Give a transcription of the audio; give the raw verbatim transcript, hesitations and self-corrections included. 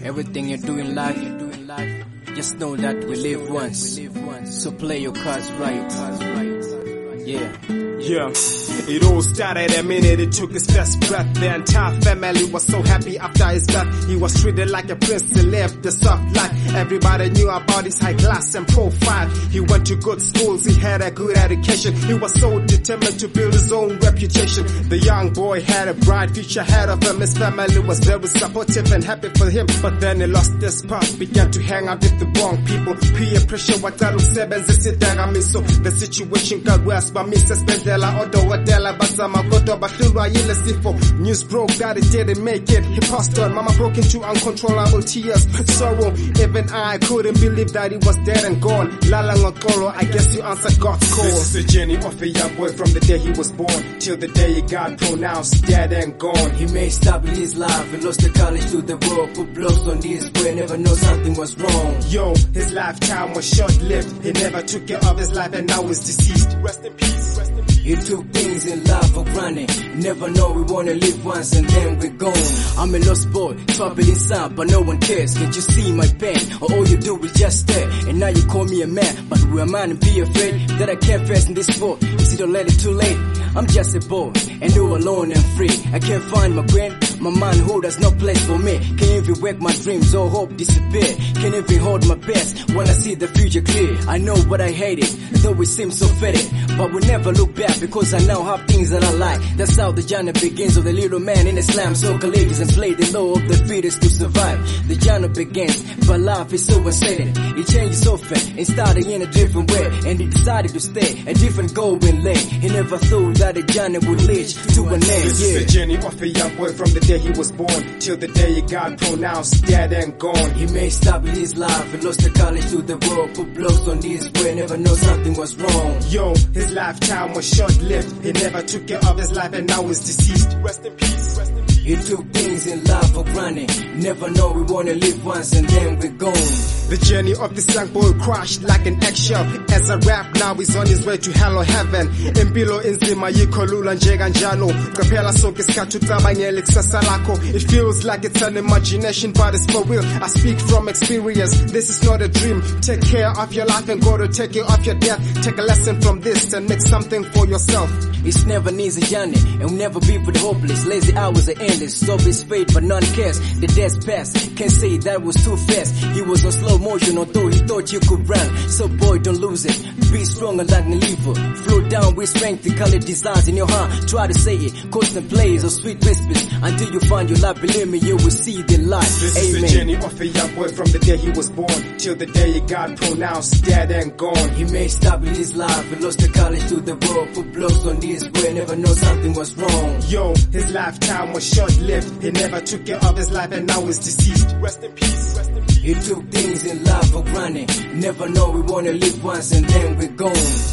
Everything you do in life, just know that we live once. So play your cards right. Yeah. Yeah, it all started the minute he took his first breath. The entire family was so happy after his death. He was treated like a prince and lived the soft life. Everybody knew about his high class and profile. He went to good schools, he had a good education. He was so determined to build his own reputation. The young boy had a bright future ahead of him. His family was very supportive and happy for him. But then he lost his spark, began to hang out with the wrong people. Peer pressure, what I seven, so the situation got worse, but me suspended. News broke that it didn't make it. He passed on. Mama broke into uncontrollable tears, sorrow. Even I couldn't believe that he was dead and gone. Lalangokolo, I guess you answered God's call. This is the journey of a young boy from the day he was born till the day he got pronounced dead and gone. He messed up his life and lost the college to the world. Put blows on his way, never know something was wrong. Yo, his lifetime was short-lived. He never took care of his life and now he's deceased. Rest in peace. Rest in peace. He took things in life for granted. Never know we wanna live once and then we're gone. I'm a lost boy, trouble inside, but no one cares. Can't you see my pain? Or all you do is just stare. And now you call me a man, but who am I to be afraid that I can't face in this world? Is it already too late? I'm just a boy, and all alone and free. I can't find my brain, my manhood has no place for me. Can't even wake my dreams, all hope disappear. Can't even hold my best when I see the future clear. I know what I hated, though it seems so faded, but we never look back because I now have things that I like. That's how the journey begins of the little man in the slum. So colleges and play the law of the fittest to survive. The journey begins, but life is so uncertain. It changes often and started in a different way, and he decided to stay a different goal in lane. He never thought that the journey would lead to an end. This yeah. is the journey of a young boy from the day he was born till the day he got pronounced dead and gone. He messed up his life and lost the college to the world. Put blows on his way, never know something was wrong. Yo, his lifetime was short-lived. He never took care of his life and now he's deceased. Rest in peace. Rest in peace. He took things in life for granted. Never know we wanna live once and then we're gone. The journey of this young boy crashed like an eggshell. As a rap now he's on his way to hell or heaven. Impilo inzima yikolula njeganjalo. Kapela soke skatu tabanyele kusasa lako. It feels like it's an imagination but it's for real. I speak from experience. This is not a dream. Take care of your life and go to take care of your death. Take a lesson from this and make something for yourself. It's never an easy journey and will never be for the hopeless. Lazy hours are endless. Stop his fate but none cares. The death's past. Can't say that was too fast. He was on slow motion although he thought you could run. So boy, don't lose it. Be stronger like the liver. Flow down with strength. The color designs in your heart. Try to say it. Constant plays or sweet whispers. Until you find your life. Believe me, you will see the light. This Amen. is the journey of a young boy from the day he was born till the day he got pronounced dead and gone. He messed up in his life and lost the college to the world. Put blows on his way. Never know something was wrong. Yo, his lifetime was short-lived. He never took care of his life and now he's deceased. Rest in peace. Rest in peace. He took things in life for granted. Never know we wanna live once and then we're gone.